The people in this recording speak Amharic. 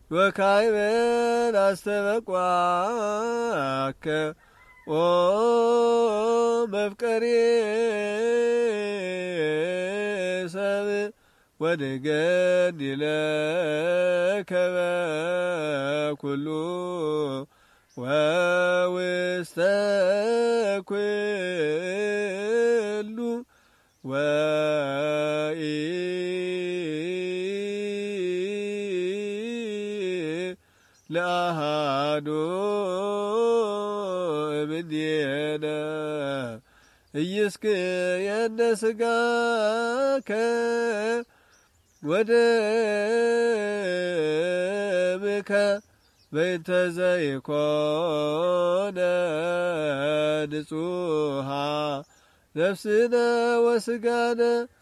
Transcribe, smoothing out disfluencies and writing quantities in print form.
ወካይበን አስተበቋከ ኦ መፍቀሬ ሰብ ወድገድ ይለከ በኩሉ ወውስተ ኩሉ ወኢ ለአሃዱ እምኔነ ኢይስክየነ ሥጋከ ወደምከ በእንተ ዘይኮነ ንጹሐ ነፍስነ ወሥጋነ